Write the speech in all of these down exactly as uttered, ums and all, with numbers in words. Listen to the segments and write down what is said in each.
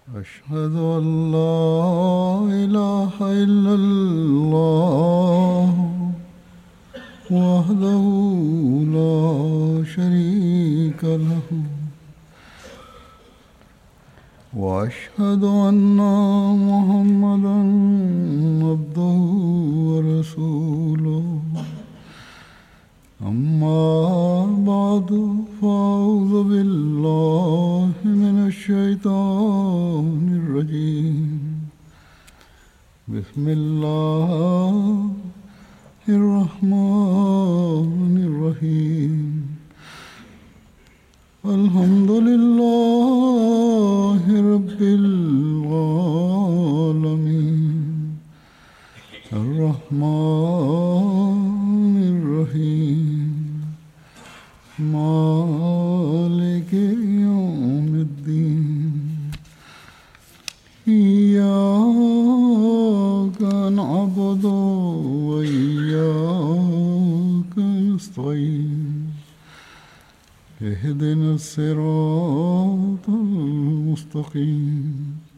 أشهد أن لا إله إلا الله وحده لا شريك له وأشهد أن محمدا عبده ورسوله أما بعد فأعوذ بالله من الشيطان الرجيم بسم الله الرحمن الرحيم الحمد لله رب العالمين الرحمن الرحيم مالك يوم الدين إياك نعبد وإياك نستعين اهدنا الصراط المستقيم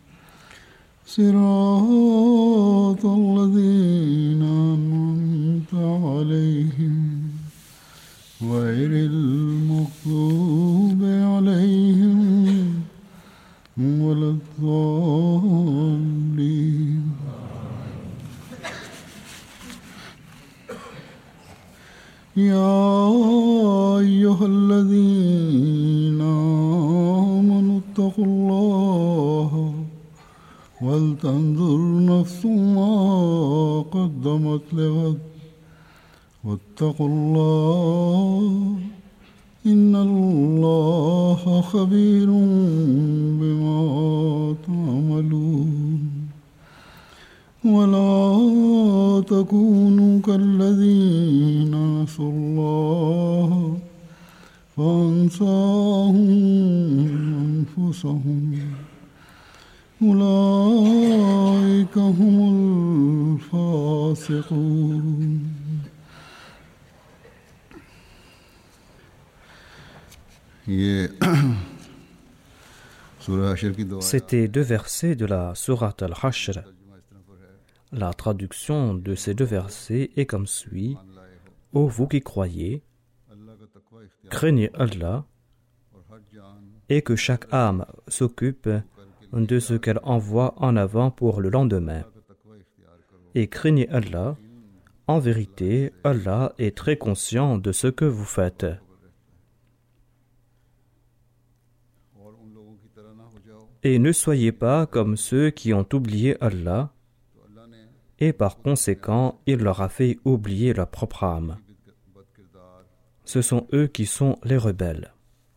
صراط الذين أنعمت عليهم غير المغضوب عليهم ولا الضالين يا أيها الذين آمنوا اتقوا الله ولتنظر نفس ما قدمت لغد واتقوا الله إن الله خبير بما تعملون ولا تكونوا كالذين نسوا الله فأنساهم أنفسهم أولئك هم الفاسقون. C'était deux versets de la sourate Al-Hashr. La traduction de ces deux versets est comme suit. Ô vous qui croyez, craignez Allah et que chaque âme s'occupe de ce qu'elle envoie en avant pour le lendemain. Et craignez Allah, en vérité, Allah est très conscient de ce que vous faites. Et ne soyez pas comme ceux qui ont oublié Allah, et par conséquent, il leur a fait oublier leur propre âme. Ce sont eux qui sont les rebelles.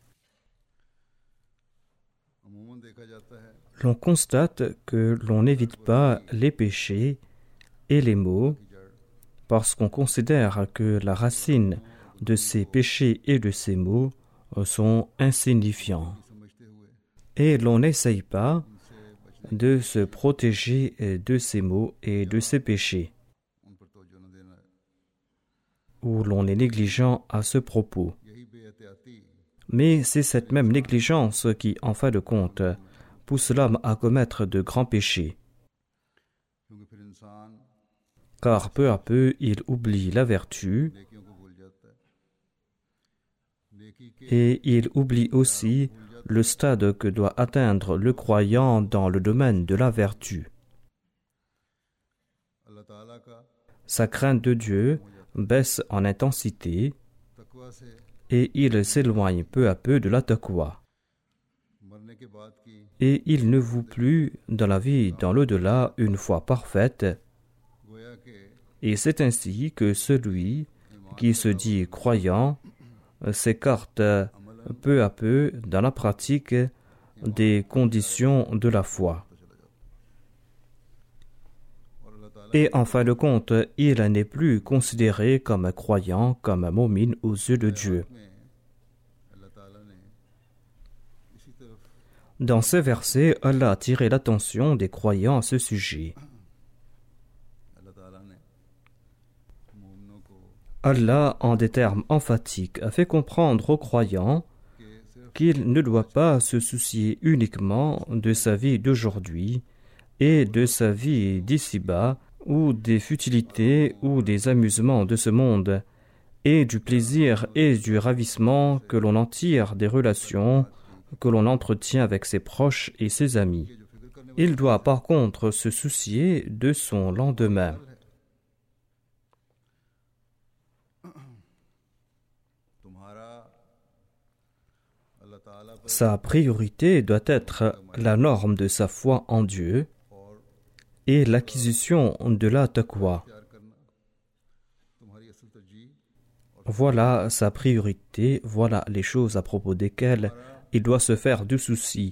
L'on constate que l'on n'évite pas les péchés et les maux parce qu'on considère que la racine de ces péchés et de ces maux sont insignifiants. Et l'on n'essaye pas de se protéger de ces maux et de ces péchés, ou l'on est négligent à ce propos. Mais c'est cette même négligence qui, en fin de compte, pousse l'homme à commettre de grands péchés. Car peu à peu, il oublie la vertu et il oublie aussi le stade que doit atteindre le croyant dans le domaine de la vertu. Sa crainte de Dieu baisse en intensité et il s'éloigne peu à peu de la taqwa. Et il ne voue plus dans la vie dans l'au-delà une foi parfaite. Et c'est ainsi que celui qui se dit croyant s'écarte peu à peu dans la pratique des conditions de la foi. Et en fin de compte, il n'est plus considéré comme un croyant, comme un mu'min aux yeux de Dieu. Dans ces versets, Allah a tiré l'attention des croyants à ce sujet. Allah, en des termes emphatiques, a fait comprendre aux croyants qu'il ne doit pas se soucier uniquement de sa vie d'aujourd'hui et de sa vie d'ici-bas, ou des futilités ou des amusements de ce monde, et du plaisir et du ravissement que l'on en tire des relations que l'on entretient avec ses proches et ses amis. Il doit par contre se soucier de son lendemain. Sa priorité doit être la norme de sa foi en Dieu et l'acquisition de la taqwa. Voilà sa priorité, voilà les choses à propos desquelles il doit se faire du souci.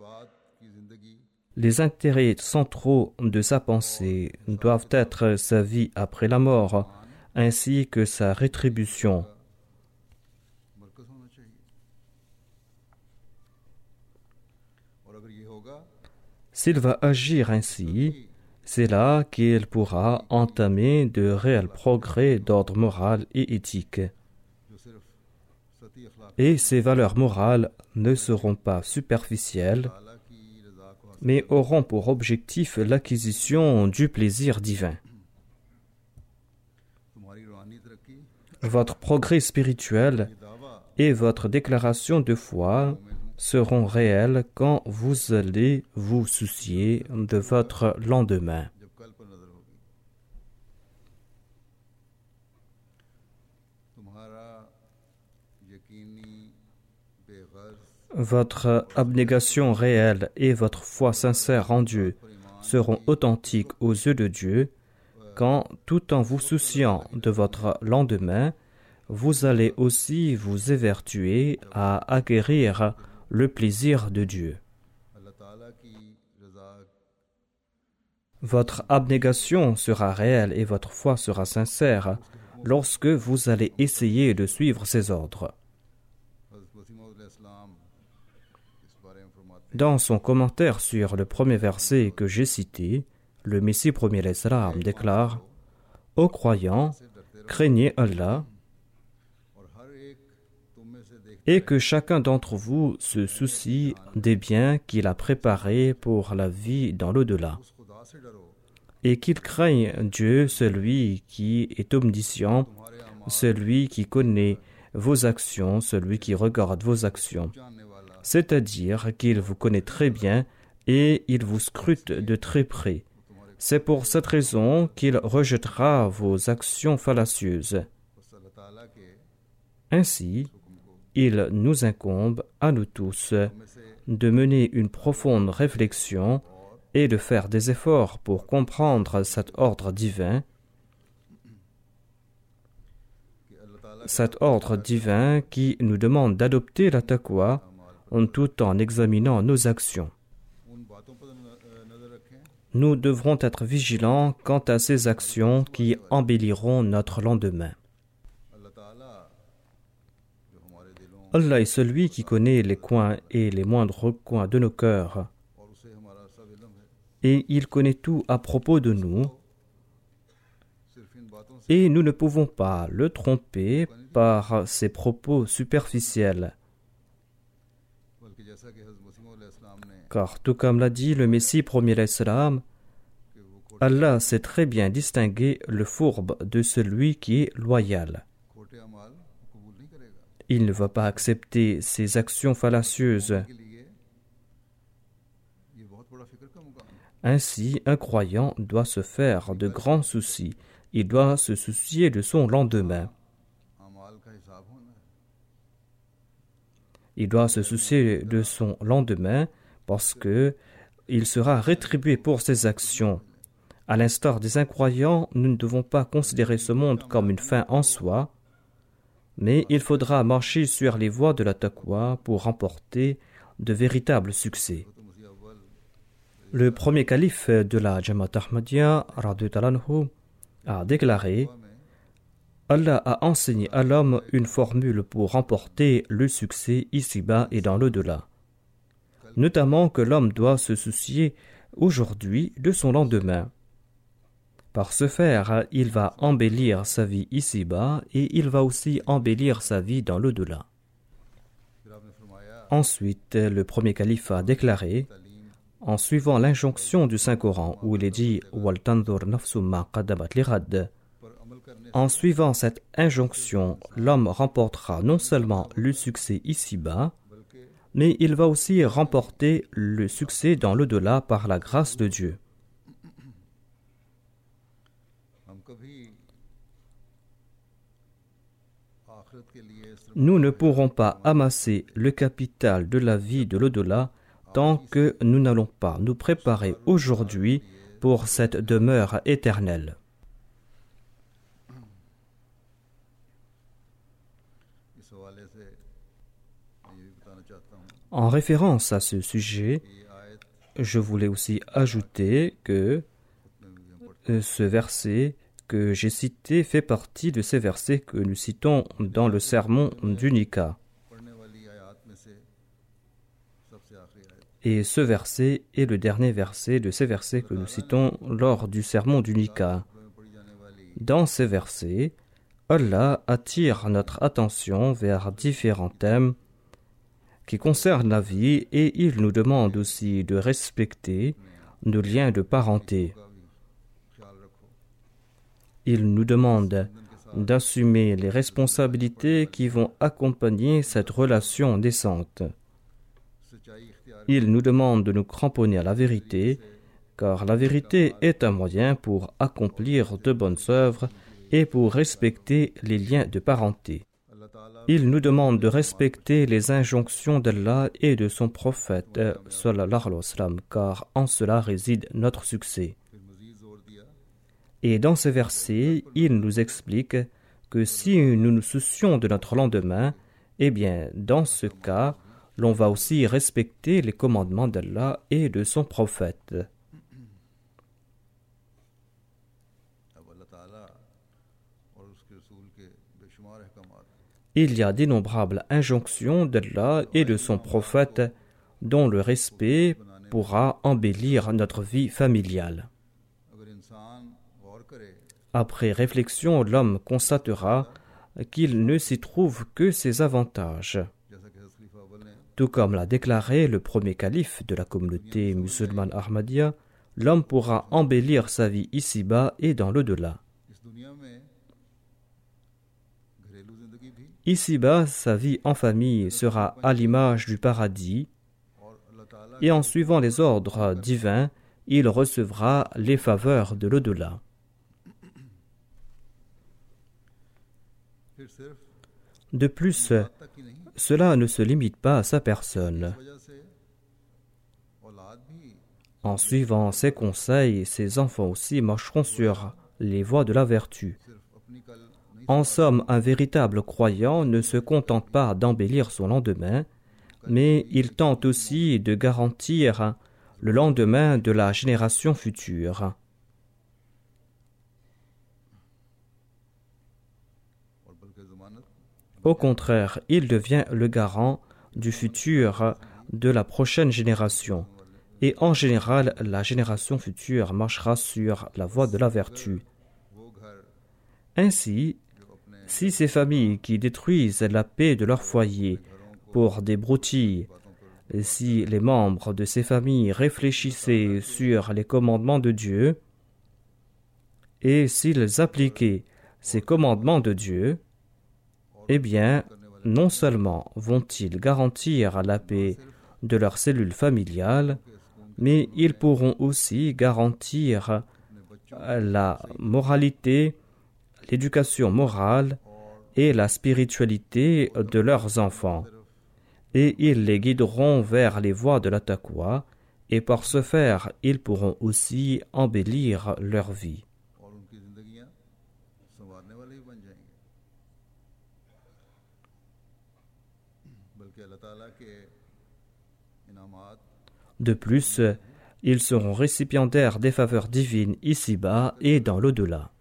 Les intérêts centraux de sa pensée doivent être sa vie après la mort, ainsi que sa rétribution. S'il va agir ainsi, c'est là qu'il pourra entamer de réels progrès d'ordre moral et éthique. Et ces valeurs morales ne seront pas superficielles, mais auront pour objectif l'acquisition du plaisir divin. Votre progrès spirituel et votre déclaration de foi seront réels quand vous allez vous soucier de votre lendemain. Votre abnégation réelle et votre foi sincère en Dieu seront authentiques aux yeux de Dieu quand, tout en vous souciant de votre lendemain, vous allez aussi vous évertuer à acquérir le plaisir de Dieu. Votre abnégation sera réelle et votre foi sera sincère lorsque vous allez essayer de suivre ses ordres. Dans son commentaire sur le premier verset que j'ai cité, le Messie premier l'Islam déclare « Ô croyants, craignez Allah et que chacun d'entre vous se soucie des biens qu'il a préparés pour la vie dans l'au-delà, et qu'il craigne Dieu, celui qui est omniscient, celui qui connaît vos actions, celui qui regarde vos actions. C'est-à-dire qu'il vous connaît très bien et il vous scrute de très près. C'est pour cette raison qu'il rejettera vos actions fallacieuses. Ainsi, il nous incombe, à nous tous, de mener une profonde réflexion et de faire des efforts pour comprendre cet ordre divin, cet ordre divin qui nous demande d'adopter la taqwa tout en examinant nos actions. Nous devrons être vigilants quant à ces actions qui embelliront notre lendemain. Allah est celui qui connaît les coins et les moindres coins de nos cœurs. Et il connaît tout à propos de nous. Et nous ne pouvons pas le tromper par ses propos superficiels. Car tout comme l'a dit le Messie premier l'Islam, Allah sait très bien distinguer le fourbe de celui qui est loyal. Il ne va pas accepter ces actions fallacieuses. Ainsi, un croyant doit se faire de grands soucis. Il doit se soucier de son lendemain. Il doit se soucier de son lendemain parce que il sera rétribué pour ses actions. À l'instar des incroyants, nous ne devons pas considérer ce monde comme une fin en soi, mais il faudra marcher sur les voies de la taqwa pour remporter de véritables succès. Le premier calife de la Jamaat Ahmadiyya, radhiyallahu anhu, a déclaré « Allah a enseigné à l'homme une formule pour remporter le succès ici-bas et dans l'au-delà. Notamment que l'homme doit se soucier aujourd'hui de son lendemain. Par ce faire, il va embellir sa vie ici-bas et il va aussi embellir sa vie dans l'au-delà. Ensuite, le premier calife a déclaré, en suivant l'injonction du Saint-Coran où il est dit « Wal tanzur nafsum ma qaddamat lighad », en suivant cette injonction, l'homme remportera non seulement le succès ici-bas, mais il va aussi remporter le succès dans l'au-delà par la grâce de Dieu. Nous ne pourrons pas amasser le capital de la vie de l'au-delà tant que nous n'allons pas nous préparer aujourd'hui pour cette demeure éternelle. En référence à ce sujet, je voulais aussi ajouter que ce verset que j'ai cité fait partie de ces versets que nous citons dans le sermon du Nika. Et ce verset est le dernier verset de ces versets que nous citons lors du sermon du Nika. Dans ces versets, Allah attire notre attention vers différents thèmes qui concernent la vie et il nous demande aussi de respecter nos liens de parenté. Il nous demande d'assumer les responsabilités qui vont accompagner cette relation décente. Il nous demande de nous cramponner à la vérité, car la vérité est un moyen pour accomplir de bonnes œuvres et pour respecter les liens de parenté. Il nous demande de respecter les injonctions d'Allah et de son prophète, sallallahu alayhi wa sallam, car en cela réside notre succès. Et dans ces versets, il nous explique que si nous nous soucions de notre lendemain, eh bien, dans ce cas, l'on va aussi respecter les commandements d'Allah et de son prophète. Il y a d'innombrables injonctions d'Allah et de son prophète dont le respect pourra embellir notre vie familiale. Après réflexion, l'homme constatera qu'il ne s'y trouve que ses avantages. Tout comme l'a déclaré le premier calife de la communauté musulmane Ahmadiyya, l'homme pourra embellir sa vie ici-bas et dans l'au-delà. Ici-bas, sa vie en famille sera à l'image du paradis, et en suivant les ordres divins, il recevra les faveurs de l'au-delà. De plus, cela ne se limite pas à sa personne. En suivant ses conseils, ses enfants aussi marcheront sur les voies de la vertu. En somme, un véritable croyant ne se contente pas d'embellir son lendemain, mais il tente aussi de garantir le lendemain de la génération future. Au contraire, il devient le garant du futur de la prochaine génération. Et en général, la génération future marchera sur la voie de la vertu. Ainsi, si ces familles qui détruisent la paix de leur foyer pour des broutilles, si les membres de ces familles réfléchissaient sur les commandements de Dieu, et s'ils appliquaient ces commandements de Dieu, eh bien, non seulement vont-ils garantir la paix de leur cellule familiale, mais ils pourront aussi garantir la moralité, l'éducation morale et la spiritualité de leurs enfants. Et ils les guideront vers les voies de la taqwa, et par ce faire, ils pourront aussi embellir leur vie. De plus, ils seront récipiendaires des faveurs divines ici-bas et dans l'au-delà.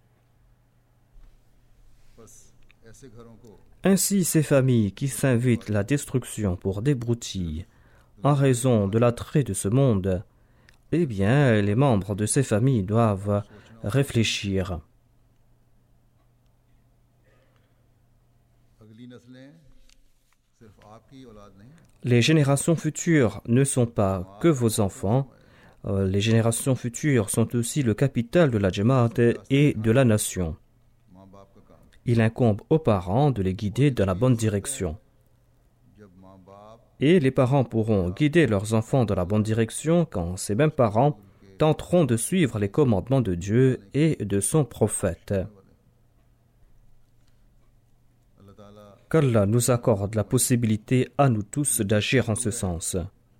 Ainsi, ces familles qui s'invitent la destruction pour des broutilles en raison de l'attrait de ce monde, eh bien, les membres de ces familles doivent réfléchir. Les générations futures ne sont pas que vos enfants. Euh, les générations futures sont aussi le capital de la Jamaat et de la nation. Il incombe aux parents de les guider dans la bonne direction. Et les parents pourront guider leurs enfants dans la bonne direction quand ces mêmes parents tenteront de suivre les commandements de Dieu et de son prophète. Qu'Allah nous accorde la possibilité à nous tous d'agir en ce sens.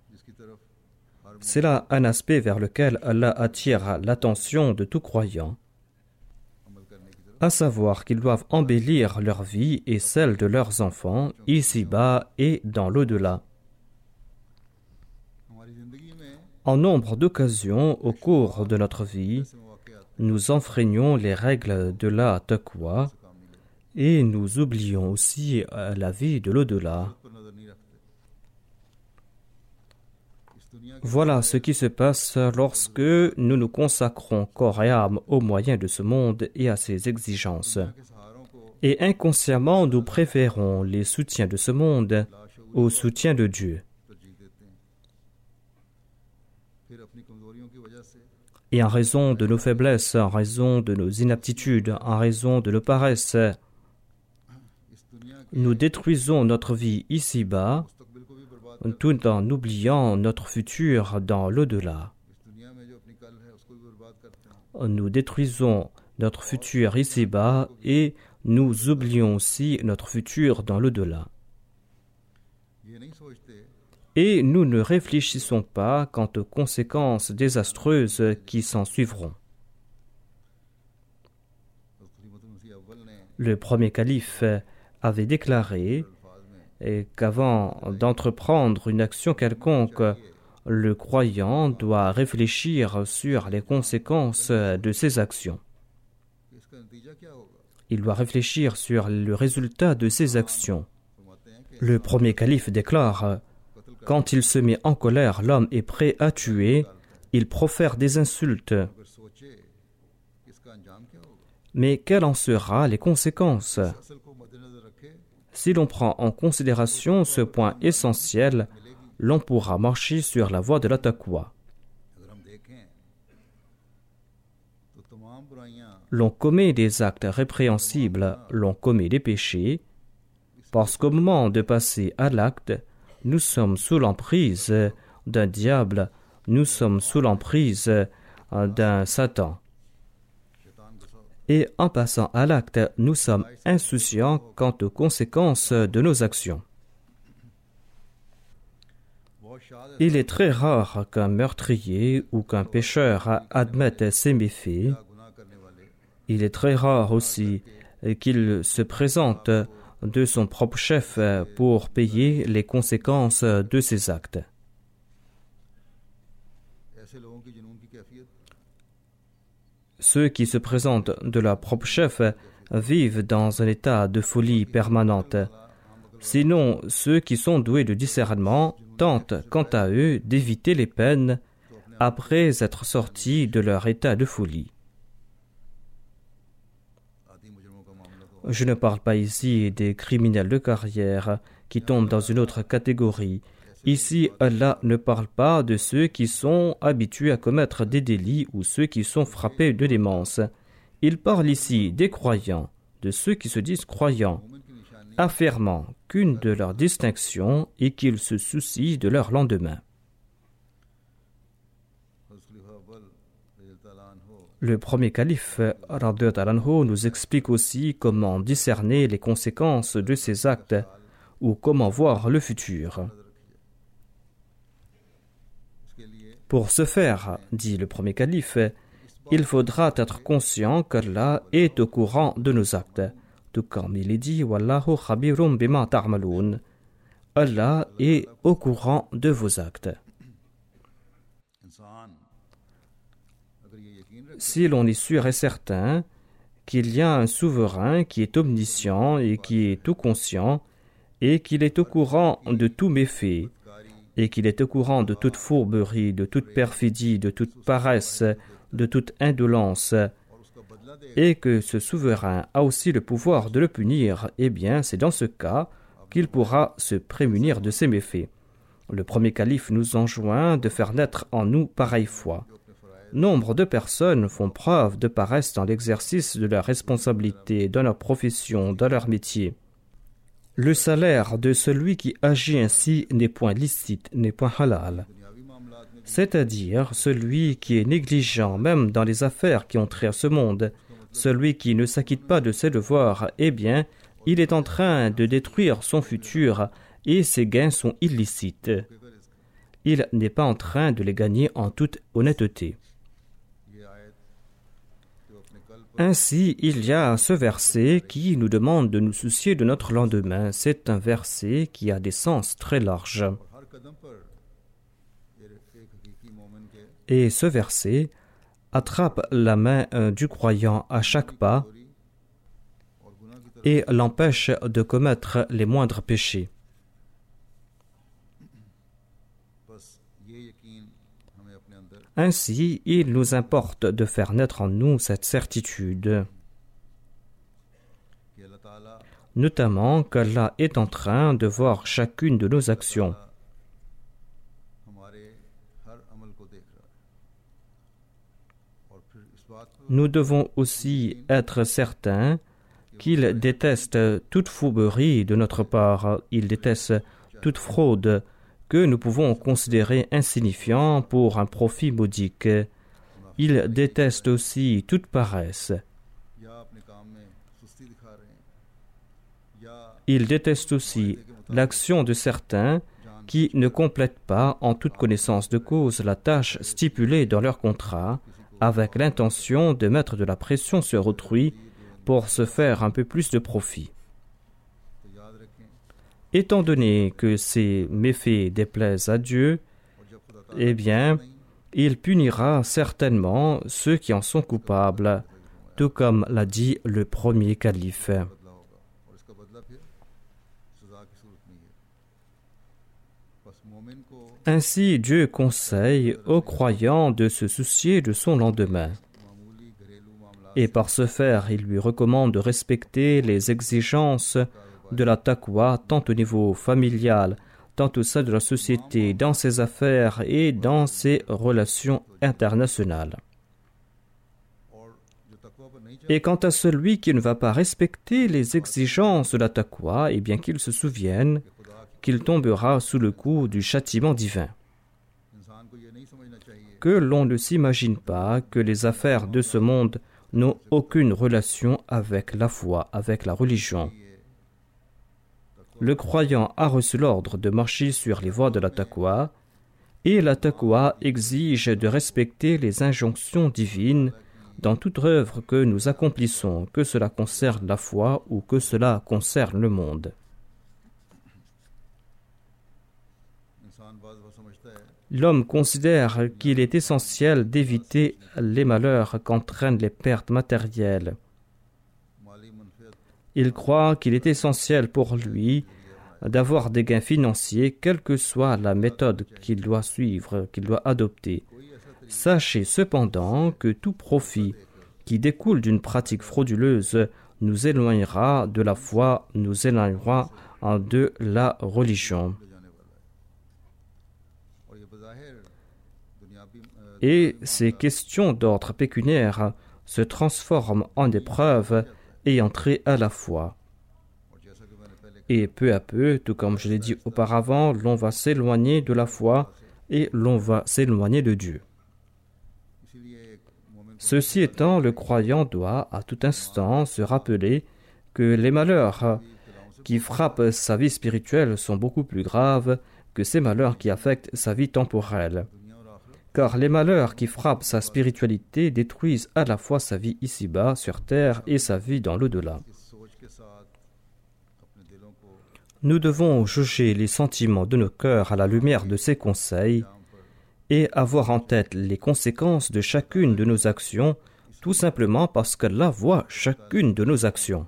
C'est là un aspect vers lequel Allah attire l'attention de tout croyant, à savoir qu'ils doivent embellir leur vie et celle de leurs enfants, ici-bas et dans l'au-delà. En nombre d'occasions au cours de notre vie, nous enfreignons les règles de la taqwa et nous oublions aussi la vie de l'au-delà. Voilà ce qui se passe lorsque nous nous consacrons corps et âme aux moyens de ce monde et à ses exigences. Et inconsciemment, nous préférons les soutiens de ce monde au soutien de Dieu. Et en raison de nos faiblesses, en raison de nos inaptitudes, en raison de nos paresses, nous détruisons notre vie ici-bas, tout en oubliant notre futur dans l'au-delà. Nous détruisons notre futur ici-bas et nous oublions aussi notre futur dans l'au-delà. Et nous ne réfléchissons pas quant aux conséquences désastreuses qui s'en suivront. Le premier calife avait déclaré qu'avant d'entreprendre une action quelconque, le croyant doit réfléchir sur les conséquences de ses actions. Il doit réfléchir sur le résultat de ses actions. Le premier calife déclare: quand il se met en colère, l'homme est prêt à tuer, il profère des insultes. Mais quelles en seront les conséquences? Si l'on prend en considération ce point essentiel, l'on pourra marcher sur la voie de la taqwa. L'on commet des actes répréhensibles, l'on commet des péchés, parce qu'au moment de passer à l'acte, nous sommes sous l'emprise d'un diable, nous sommes sous l'emprise d'un Satan. Et en passant à l'acte, nous sommes insouciants quant aux conséquences de nos actions. Il est très rare qu'un meurtrier ou qu'un pécheur admette ses méfaits. Il est très rare aussi qu'il se présente de son propre chef pour payer les conséquences de ses actes. Ceux qui se présentent de leur propre chef vivent dans un état de folie permanente. Sinon, ceux qui sont doués de discernement tentent, quant à eux, d'éviter les peines après être sortis de leur état de folie. Je ne parle pas ici des criminels de carrière qui tombent dans une autre catégorie. Ici, Allah ne parle pas de ceux qui sont habitués à commettre des délits ou ceux qui sont frappés de démence. Il parle ici des croyants, de ceux qui se disent croyants, affirmant qu'une de leurs distinctions est qu'ils se soucient de leur lendemain. Le premier calife, radhiyallahu anhu, nous explique aussi comment discerner les conséquences de ses actes ou comment voir le futur. Pour ce faire, dit le premier calife, il faudra être conscient qu'Allah est au courant de nos actes. Tout comme il est dit, Wallahu khabirum bima ta'malun. Allah est au courant de vos actes. Si l'on est sûr et certain qu'il y a un souverain qui est omniscient et qui est tout conscient, et qu'il est au courant de tous méfaits, et qu'il est au courant de toute fourberie, de toute perfidie, de toute paresse, de toute indolence, et que ce souverain a aussi le pouvoir de le punir, eh bien c'est dans ce cas qu'il pourra se prémunir de ses méfaits. Le premier calife nous enjoint de faire naître en nous pareille foi. Nombre de personnes font preuve de paresse dans l'exercice de leurs responsabilités, dans leur profession, dans leur métier. Le salaire de celui qui agit ainsi n'est point licite, n'est point halal. C'est-à-dire celui qui est négligent même dans les affaires qui ont trait à ce monde, celui qui ne s'acquitte pas de ses devoirs, eh bien, il est en train de détruire son futur et ses gains sont illicites. Il n'est pas en train de les gagner en toute honnêteté. Ainsi, il y a ce verset qui nous demande de nous soucier de notre lendemain. C'est un verset qui a des sens très larges. Et ce verset attrape la main du croyant à chaque pas et l'empêche de commettre les moindres péchés. Ainsi, il nous importe de faire naître en nous cette certitude, notamment qu'Allah est en train de voir chacune de nos actions. Nous devons aussi être certains qu'il déteste toute fourberie de notre part, il déteste toute fraude que nous pouvons considérer insignifiant pour un profit modique. Il déteste aussi toute paresse. Il déteste aussi l'action de certains qui ne complètent pas en toute connaissance de cause la tâche stipulée dans leur contrat avec l'intention de mettre de la pression sur autrui pour se faire un peu plus de profit. Étant donné que ces méfaits déplaisent à Dieu, eh bien, il punira certainement ceux qui en sont coupables, tout comme l'a dit le premier calife. Ainsi, Dieu conseille aux croyants de se soucier de son lendemain. Et par ce faire, il lui recommande de respecter les exigences de la taqwa, tant au niveau familial, tant au sein de la société, dans ses affaires et dans ses relations internationales. Et quant à celui qui ne va pas respecter les exigences de la taqwa, eh bien qu'il se souvienne qu'il tombera sous le coup du châtiment divin. Que l'on ne s'imagine pas que les affaires de ce monde n'ont aucune relation avec la foi, avec la religion. Le croyant a reçu l'ordre de marcher sur les voies de la taqwa, et la taqwa exige de respecter les injonctions divines dans toute œuvre que nous accomplissons, que cela concerne la foi ou que cela concerne le monde. L'homme considère qu'il est essentiel d'éviter les malheurs qu'entraînent les pertes matérielles. Il croit qu'il est essentiel pour lui d'avoir des gains financiers, quelle que soit la méthode qu'il doit suivre, qu'il doit adopter. Sachez cependant que tout profit qui découle d'une pratique frauduleuse nous éloignera de la foi, nous éloignera de la religion. Et ces questions d'ordre pécuniaire se transforment en épreuves ayant trait à la foi. Et peu à peu, tout comme je l'ai dit auparavant, l'on va s'éloigner de la foi et l'on va s'éloigner de Dieu. Ceci étant, le croyant doit à tout instant se rappeler que les malheurs qui frappent sa vie spirituelle sont beaucoup plus graves que ces malheurs qui affectent sa vie temporelle. Car les malheurs qui frappent sa spiritualité détruisent à la fois sa vie ici-bas, sur terre, et sa vie dans l'au-delà. Nous devons juger les sentiments de nos cœurs à la lumière de ces conseils et avoir en tête les conséquences de chacune de nos actions, tout simplement parce qu'Allah voit chacune de nos actions.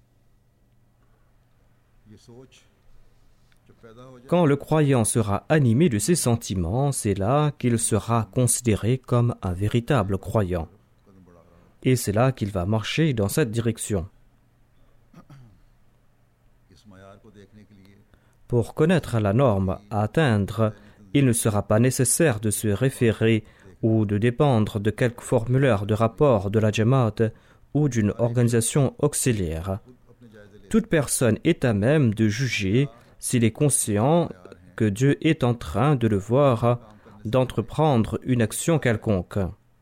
Quand le croyant sera animé de ces sentiments, c'est là qu'il sera considéré comme un véritable croyant. Et c'est là qu'il va marcher dans cette direction. Pour connaître la norme à atteindre, il ne sera pas nécessaire de se référer ou de dépendre de quelque formulaire de rapport de la Jamaat ou d'une organisation auxiliaire. Toute personne est à même de juger s'il est conscient que Dieu est en train de le voir d'entreprendre une action quelconque.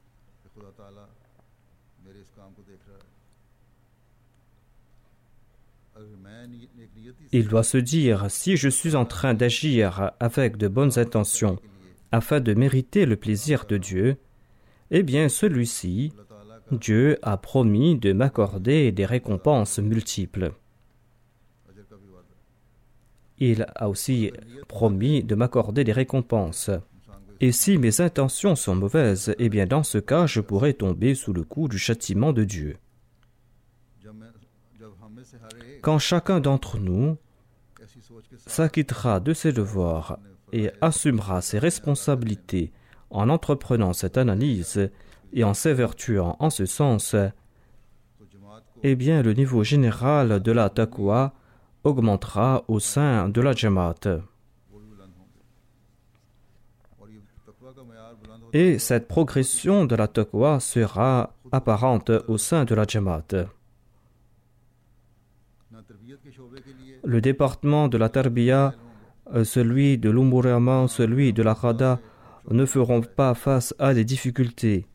Il doit se dire, si je suis en train d'agir avec de bonnes intentions afin de mériter le plaisir de Dieu, eh bien celui-ci, Dieu a promis de m'accorder des récompenses multiples. Il a aussi promis de m'accorder des récompenses. Et si mes intentions sont mauvaises, eh bien dans ce cas, je pourrais tomber sous le coup du châtiment de Dieu. Quand chacun d'entre nous s'acquittera de ses devoirs et assumera ses responsabilités en entreprenant cette analyse et en s'évertuant en ce sens, eh bien le niveau général de la taqwa augmentera au sein de la Jamaat. Et cette progression de la taqwa sera apparente au sein de la Jamaat. Le département de la Tarbiya, celui de l'Umur-e-Aman, celui de la Qada ne feront pas face à des difficultés.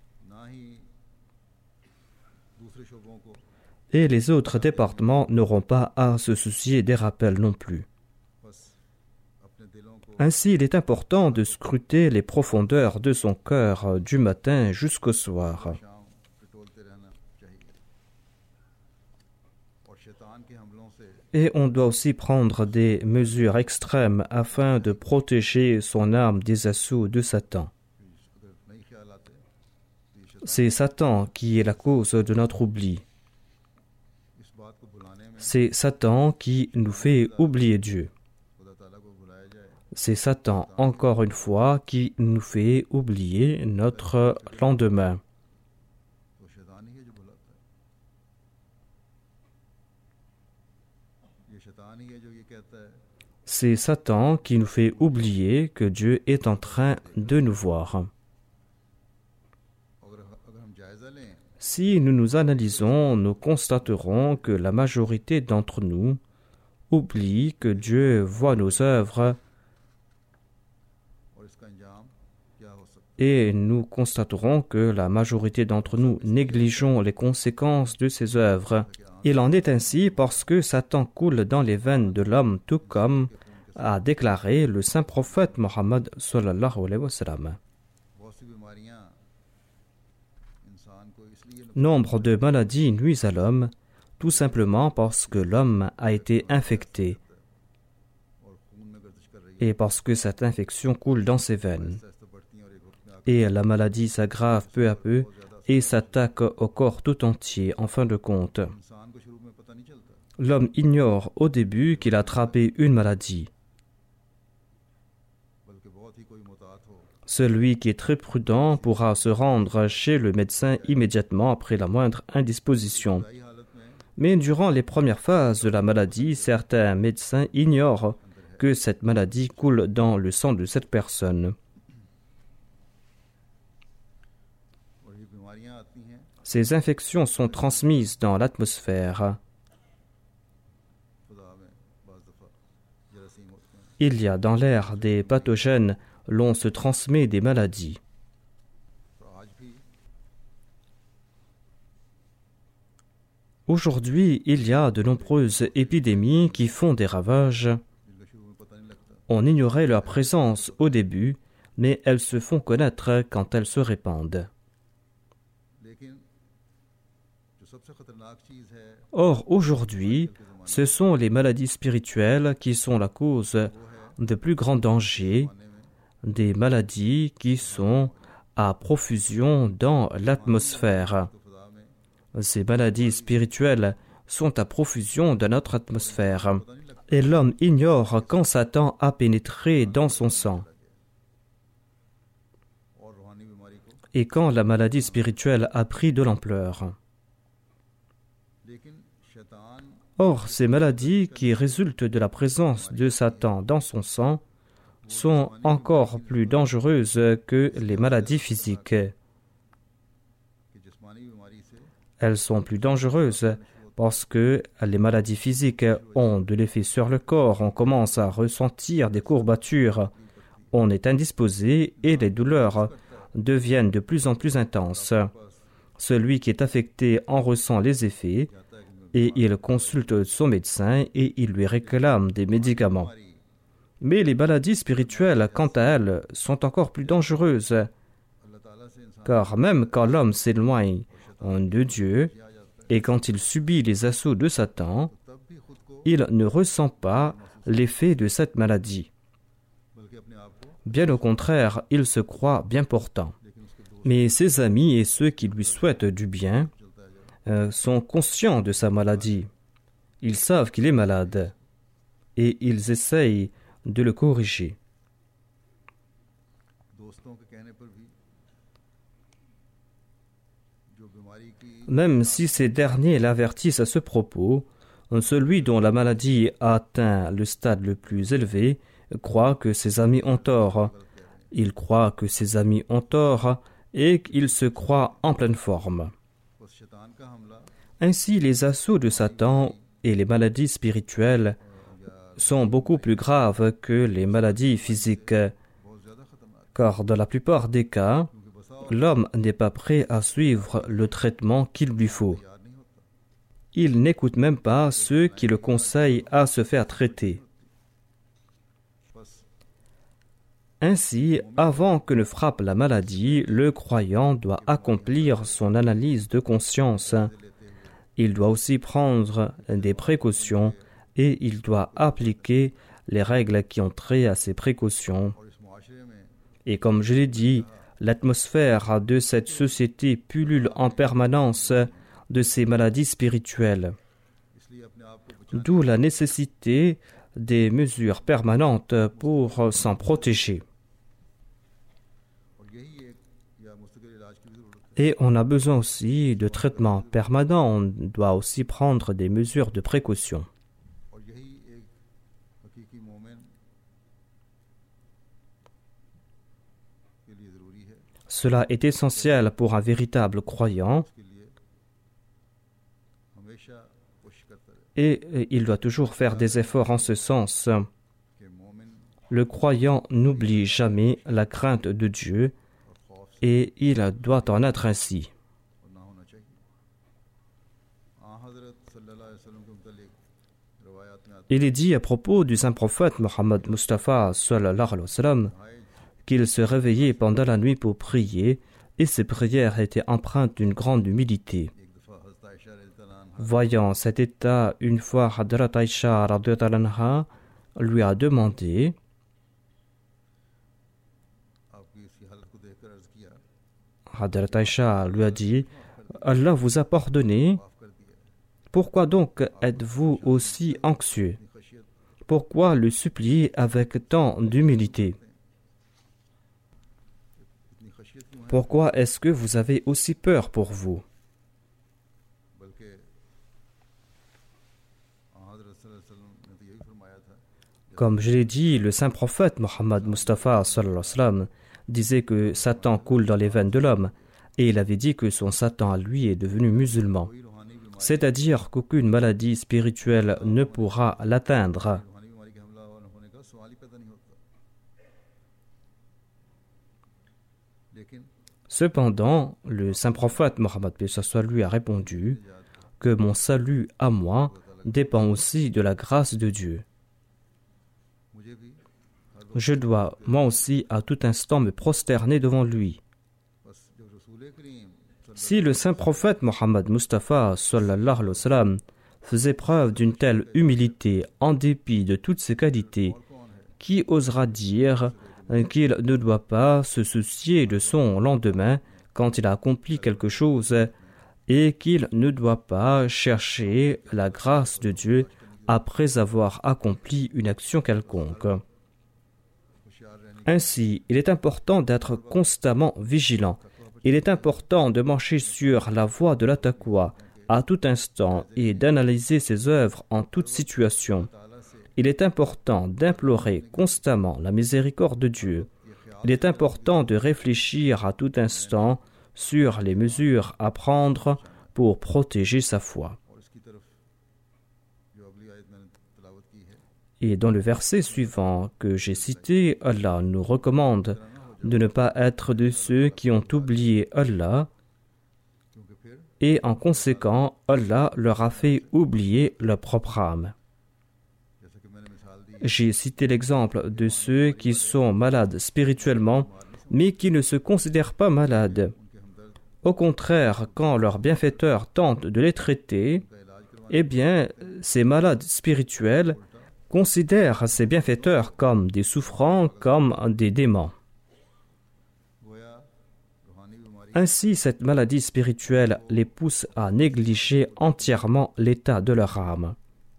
Et les autres départements n'auront pas à se soucier des rappels non plus. Ainsi, il est important de scruter les profondeurs de son cœur du matin jusqu'au soir. Et on doit aussi prendre des mesures extrêmes afin de protéger son âme des assauts de Satan. C'est Satan qui est la cause de notre oubli. C'est Satan qui nous fait oublier Dieu. C'est Satan, encore une fois, qui nous fait oublier notre lendemain. C'est Satan qui nous fait oublier que Dieu est en train de nous voir. Si nous nous analysons, nous constaterons que la majorité d'entre nous oublie que Dieu voit nos œuvres et nous constaterons que la majorité d'entre nous négligeons les conséquences de ces œuvres. Il en est ainsi parce que Satan coule dans les veines de l'homme, tout comme a déclaré le saint prophète Mohammed sallallahu alayhi wa sallam. Nombre de maladies nuisent à l'homme, tout simplement parce que l'homme a été infecté et parce que cette infection coule dans ses veines. Et la maladie s'aggrave peu à peu et s'attaque au corps tout entier en fin de compte. L'homme ignore au début qu'il a attrapé une maladie. Celui qui est très prudent pourra se rendre chez le médecin immédiatement après la moindre indisposition. Mais durant les premières phases de la maladie, certains médecins ignorent que cette maladie coule dans le sang de cette personne. Ces infections sont transmises dans l'atmosphère. Il y a dans l'air des pathogènes, l'on se transmet des maladies. Aujourd'hui, il y a de nombreuses épidémies qui font des ravages. On ignorait leur présence au début, mais elles se font connaître quand elles se répandent. Or, aujourd'hui, ce sont les maladies spirituelles qui sont la cause de plus grands dangers, des maladies qui sont à profusion dans l'atmosphère. Ces maladies spirituelles sont à profusion dans notre atmosphère, et l'homme ignore quand Satan a pénétré dans son sang. Et quand la maladie spirituelle a pris de l'ampleur. Or, ces maladies qui résultent de la présence de Satan dans son sang sont encore plus dangereuses que les maladies physiques. Elles sont plus dangereuses parce que les maladies physiques ont de l'effet sur le corps, on commence à ressentir des courbatures, on est indisposé et les douleurs deviennent de plus en plus intenses. Celui qui est affecté en ressent les effets et il consulte son médecin et il lui réclame des médicaments. Mais les maladies spirituelles, quant à elles, sont encore plus dangereuses, car même quand l'homme s'éloigne de Dieu et quand il subit les assauts de Satan, il ne ressent pas l'effet de cette maladie. Bien au contraire, il se croit bien portant. Mais ses amis et ceux qui lui souhaitent du bien euh, sont conscients de sa maladie. Ils savent qu'il est malade et ils essayent de le corriger. Même si ces derniers l'avertissent à ce propos, celui dont la maladie a atteint le stade le plus élevé croit que ses amis ont tort. Il croit que ses amis ont tort et qu'il se croit en pleine forme. Ainsi, les assauts de Satan et les maladies spirituelles sont beaucoup plus graves que les maladies physiques, car dans la plupart des cas, l'homme n'est pas prêt à suivre le traitement qu'il lui faut. Il n'écoute même pas ceux qui le conseillent à se faire traiter. Ainsi, avant que ne frappe la maladie, le croyant doit accomplir son analyse de conscience. Il doit aussi prendre des précautions et il doit appliquer les règles qui ont trait à ces précautions. Et comme je l'ai dit, l'atmosphère de cette société pullule en permanence de ces maladies spirituelles. D'où la nécessité des mesures permanentes pour s'en protéger. Et on a besoin aussi de traitements permanents, on doit aussi prendre des mesures de précaution. Cela est essentiel pour un véritable croyant et il doit toujours faire des efforts en ce sens. Le croyant n'oublie jamais la crainte de Dieu et il doit en être ainsi. Il est dit à propos du saint prophète Mohammed Mustafa sallallahu alayhi wa sallam qu'il se réveillait pendant la nuit pour prier et ses prières étaient empreintes d'une grande humilité. Voyant cet état, une fois Hadrat Aïcha radhiyallahu anha lui a demandé Hadrat Aïcha lui a dit « Allah vous a pardonné, pourquoi donc êtes-vous aussi anxieux? Pourquoi le supplier avec tant d'humilité? Pourquoi est-ce que vous avez aussi peur pour vous ?» Comme je l'ai dit, le saint prophète Mohammed Mustafa sallallahu alayhi wa sallam disait que Satan coule dans les veines de l'homme et il avait dit que son Satan à lui est devenu musulman. C'est-à-dire qu'aucune maladie spirituelle ne pourra l'atteindre. Cependant, le saint prophète Mohammed lui a répondu que mon salut à moi dépend aussi de la grâce de Dieu. Je dois, moi aussi, à tout instant me prosterner devant lui. Si le saint prophète Mohammed Mustafa sallallahu alayhi wa sallam faisait preuve d'une telle humilité en dépit de toutes ses qualités, qui osera dire qu'il ne doit pas se soucier de son lendemain quand il a accompli quelque chose et qu'il ne doit pas chercher la grâce de Dieu après avoir accompli une action quelconque. Ainsi, il est important d'être constamment vigilant. Il est important de marcher sur la voie de la taqwa à tout instant et d'analyser ses œuvres en toute situation. Il est important d'implorer constamment la miséricorde de Dieu. Il est important de réfléchir à tout instant sur les mesures à prendre pour protéger sa foi. Et dans le verset suivant que j'ai cité, Allah nous recommande de ne pas être de ceux qui ont oublié Allah, et en conséquent, Allah leur a fait oublier leur propre âme. J'ai cité l'exemple de ceux qui sont malades spirituellement, mais qui ne se considèrent pas malades. Au contraire, quand leur bienfaiteur tente de les traiter, eh bien, ces malades spirituels considèrent ces bienfaiteurs comme des souffrants, comme des démons. Ainsi, cette maladie spirituelle les pousse à négliger entièrement l'état de leur âme.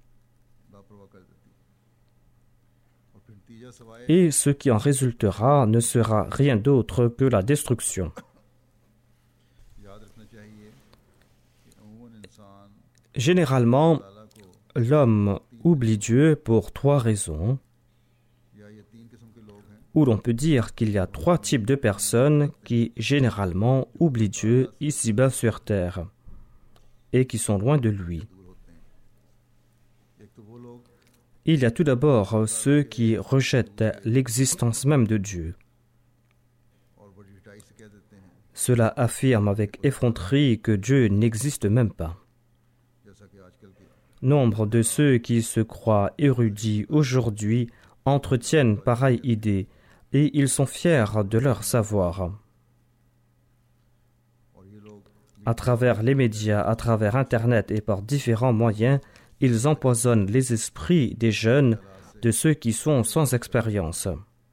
Et ce qui en résultera ne sera rien d'autre que la destruction. Généralement, l'homme oublie Dieu pour trois raisons, où l'on peut dire qu'il y a trois types de personnes qui généralement oublient Dieu ici-bas sur terre et qui sont loin de lui. Il y a tout d'abord ceux qui rejettent l'existence même de Dieu. Ceux-là affirment avec effronterie que Dieu n'existe même pas. Nombre de ceux qui se croient érudits aujourd'hui entretiennent pareille idée et ils sont fiers de leur savoir. À travers les médias, à travers Internet et par différents moyens, ils empoisonnent les esprits des jeunes, de ceux qui sont sans expérience.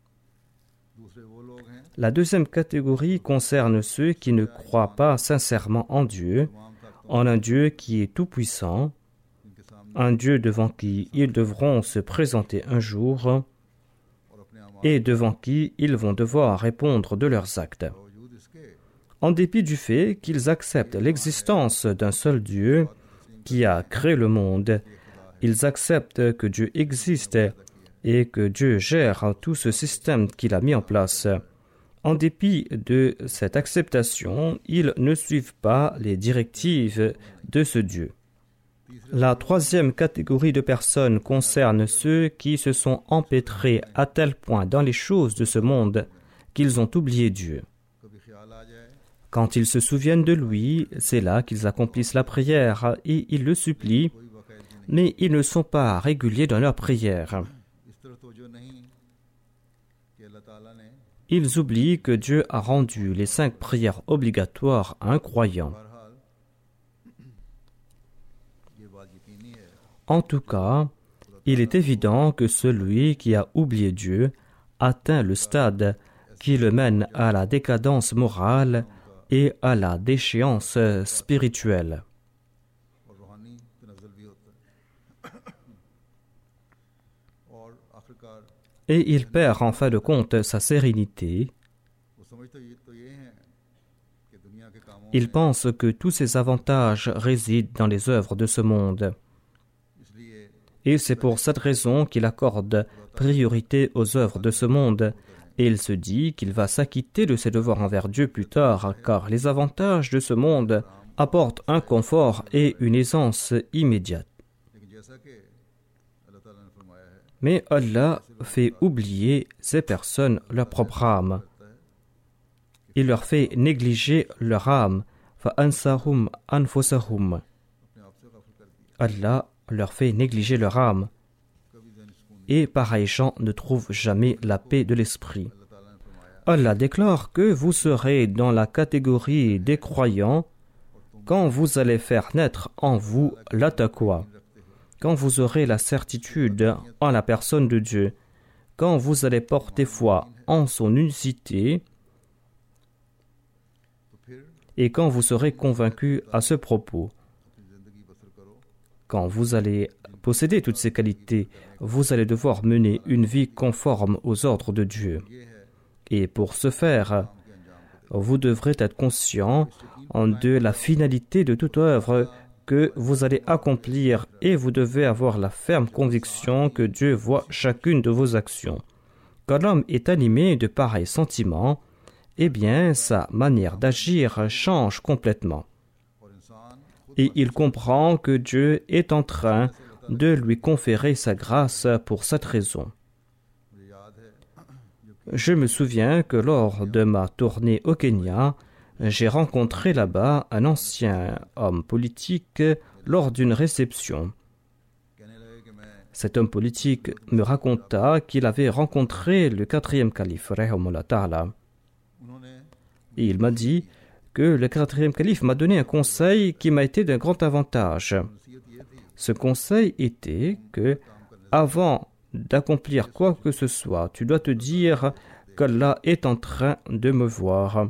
La deuxième catégorie concerne ceux qui ne croient pas sincèrement en Dieu, en un Dieu qui est tout-puissant, un Dieu devant qui ils devront se présenter un jour et devant qui ils vont devoir répondre de leurs actes. En dépit du fait qu'ils acceptent l'existence d'un seul Dieu qui a créé le monde, ils acceptent que Dieu existe et que Dieu gère tout ce système qu'il a mis en place. En dépit de cette acceptation, ils ne suivent pas les directives de ce Dieu. La troisième catégorie de personnes concerne ceux qui se sont empêtrés à tel point dans les choses de ce monde qu'ils ont oublié Dieu. Quand ils se souviennent de lui, c'est là qu'ils accomplissent la prière et ils le supplient, mais ils ne sont pas réguliers dans leur prière. Ils oublient que Dieu a rendu les cinq prières obligatoires à un croyant. En tout cas, il est évident que celui qui a oublié Dieu atteint le stade qui le mène à la décadence morale et à la déchéance spirituelle. Et il perd en fin de compte sa sérénité. Il pense que tous ses avantages résident dans les œuvres de ce monde. Et c'est pour cette raison qu'il accorde priorité aux œuvres de ce monde. Et il se dit qu'il va s'acquitter de ses devoirs envers Dieu plus tard, car les avantages de ce monde apportent un confort et une aisance immédiate. Mais Allah fait oublier ces personnes leur propre âme. Il leur fait négliger leur âme. فَأَنْسَهُمْ أَنفُسَهُمْ. Allah leur fait négliger leur âme. Et pareils gens ne trouvent jamais la paix de l'esprit. Allah déclare que vous serez dans la catégorie des croyants quand vous allez faire naître en vous la taqwa, quand vous aurez la certitude en la personne de Dieu, quand vous allez porter foi en son unicité et quand vous serez convaincu à ce propos. Quand vous allez posséder toutes ces qualités, vous allez devoir mener une vie conforme aux ordres de Dieu. Et pour ce faire, vous devrez être conscient de la finalité de toute œuvre que vous allez accomplir et vous devez avoir la ferme conviction que Dieu voit chacune de vos actions. Quand l'homme est animé de pareils sentiments, eh bien, sa manière d'agir change complètement. Et il comprend que Dieu est en train de lui conférer sa grâce pour cette raison. Je me souviens que lors de ma tournée au Kenya, j'ai rencontré là-bas un ancien homme politique lors d'une réception. Cet homme politique me raconta qu'il avait rencontré le quatrième calife, rahimahullah ta'ala. Et il m'a dit que le quatrième calife m'a donné un conseil qui m'a été d'un grand avantage. Ce conseil était que, avant d'accomplir quoi que ce soit, tu dois te dire qu'Allah est en train de me voir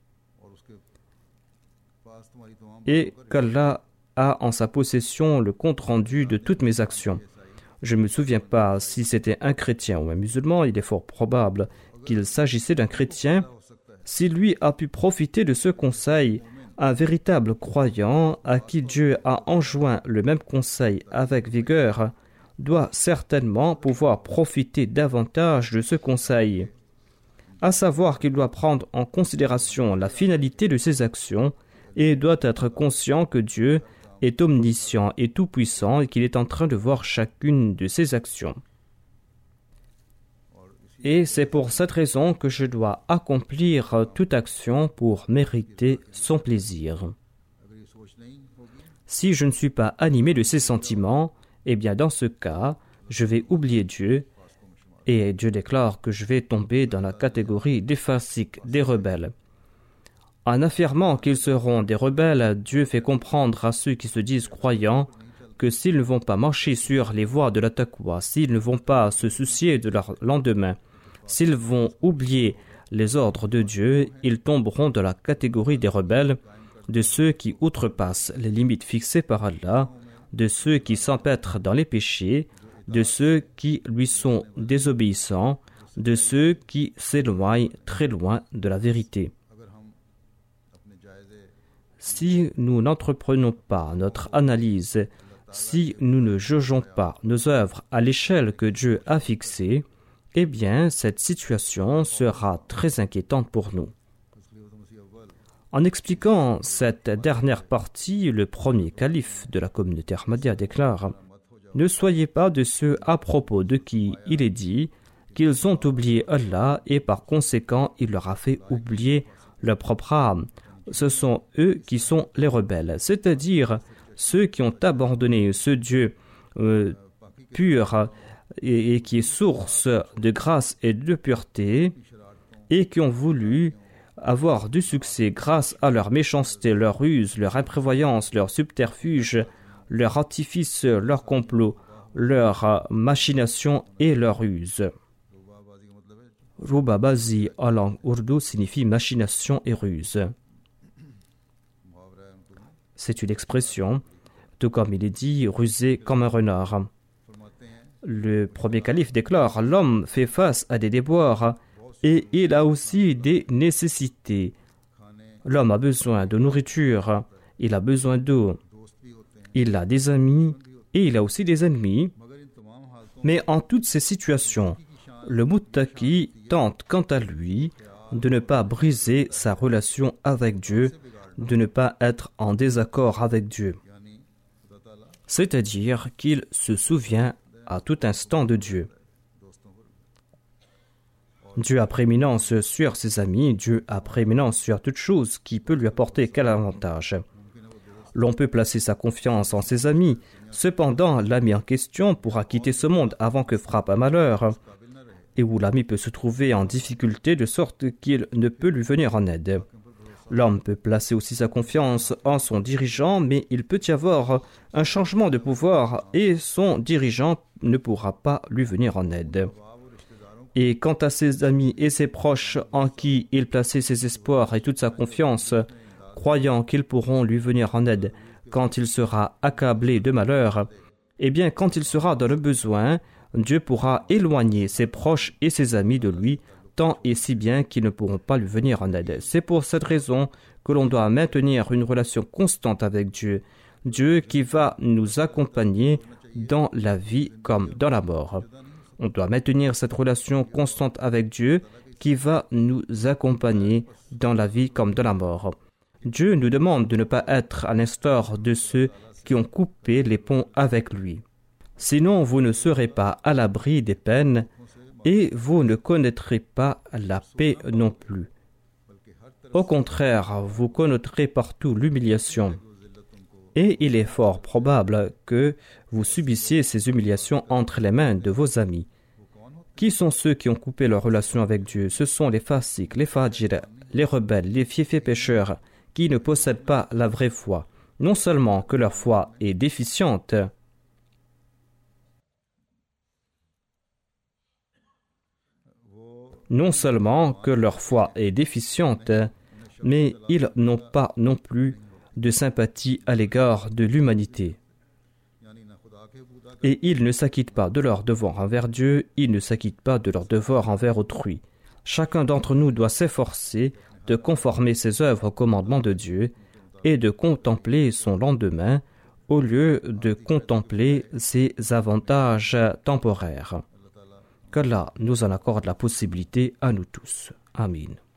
et qu'Allah a en sa possession le compte-rendu de toutes mes actions. Je ne me souviens pas si c'était un chrétien ou un musulman, il est fort probable qu'il s'agissait d'un chrétien. Si lui a pu profiter de ce conseil, un véritable croyant à qui Dieu a enjoint le même conseil avec vigueur doit certainement pouvoir profiter davantage de ce conseil, à savoir qu'il doit prendre en considération la finalité de ses actions et doit être conscient que Dieu est omniscient et tout-puissant et qu'il est en train de voir chacune de ses actions. Et c'est pour cette raison que je dois accomplir toute action pour mériter son plaisir. Si je ne suis pas animé de ces sentiments, eh bien dans ce cas, je vais oublier Dieu et Dieu déclare que je vais tomber dans la catégorie des fasiques, des rebelles. En affirmant qu'ils seront des rebelles, Dieu fait comprendre à ceux qui se disent croyants que s'ils ne vont pas marcher sur les voies de la taqwa, s'ils ne vont pas se soucier de leur lendemain, s'ils vont oublier les ordres de Dieu, ils tomberont dans la catégorie des rebelles, de ceux qui outrepassent les limites fixées par Allah, de ceux qui s'empêtrent dans les péchés, de ceux qui lui sont désobéissants, de ceux qui s'éloignent très loin de la vérité. Si nous n'entreprenons pas notre analyse, si nous ne jugeons pas nos œuvres à l'échelle que Dieu a fixée, eh bien, cette situation sera très inquiétante pour nous. En expliquant cette dernière partie, le premier calife de la communauté Ahmadiyya déclare « Ne soyez pas de ceux à propos de qui il est dit qu'ils ont oublié Allah et par conséquent il leur a fait oublier leur propre âme. Ce sont eux qui sont les rebelles, c'est-à-dire ceux qui ont abandonné ce Dieu euh, pur et, et qui est source de grâce et de pureté et qui ont voulu avoir du succès grâce à leur méchanceté, leur ruse, leur imprévoyance, leur subterfuge, leur artifice, leur complot, leur machination et leur ruse. Rubabazi en langue ourdou signifie machination et ruse. C'est une expression, tout comme il est dit, rusé comme un renard. Le premier calife déclare « L'homme fait face à des déboires et il a aussi des nécessités. L'homme a besoin de nourriture, il a besoin d'eau, il a des amis et il a aussi des ennemis. Mais en toutes ces situations, le muttaqi tente quant à lui de ne pas briser sa relation avec Dieu, de ne pas être en désaccord avec Dieu. C'est-à-dire qu'il se souvient à tout instant de Dieu. Dieu a prééminence sur ses amis, Dieu a prééminence sur toute chose qui peut lui apporter quel avantage. L'on peut placer sa confiance en ses amis, cependant l'ami en question pourra quitter ce monde avant que frappe un malheur, et où l'ami peut se trouver en difficulté de sorte qu'il ne peut lui venir en aide. L'homme peut placer aussi sa confiance en son dirigeant, mais il peut y avoir un changement de pouvoir et son dirigeant ne pourra pas lui venir en aide. Et quant à ses amis et ses proches en qui il plaçait ses espoirs et toute sa confiance, croyant qu'ils pourront lui venir en aide quand il sera accablé de malheur, eh bien quand il sera dans le besoin, Dieu pourra éloigner ses proches et ses amis de lui, tant et si bien qu'ils ne pourront pas lui venir en aide. C'est pour cette raison que l'on doit maintenir une relation constante avec Dieu, Dieu qui va nous accompagner dans la vie comme dans la mort. On doit maintenir cette relation constante avec Dieu qui va nous accompagner dans la vie comme dans la mort. Dieu nous demande de ne pas être à l'instar de ceux qui ont coupé les ponts avec lui. Sinon, vous ne serez pas à l'abri des peines et vous ne connaîtrez pas la paix non plus. Au contraire, vous connaîtrez partout l'humiliation. Et il est fort probable que vous subissiez ces humiliations entre les mains de vos amis. Qui sont ceux qui ont coupé leur relation avec Dieu? Ce sont les fasiques, les fajir, les rebelles, les fiefs pécheurs, qui ne possèdent pas la vraie foi. Non seulement que leur foi est déficiente, non seulement que leur foi est déficiente, mais ils n'ont pas non plus de sympathie à l'égard de l'humanité. Et ils ne s'acquittent pas de leur devoir envers Dieu, ils ne s'acquittent pas de leur devoir envers autrui. Chacun d'entre nous doit s'efforcer de conformer ses œuvres au commandement de Dieu et de contempler son lendemain au lieu de contempler ses avantages temporaires. Qu'Allah nous en accorde la possibilité à nous tous. Amin.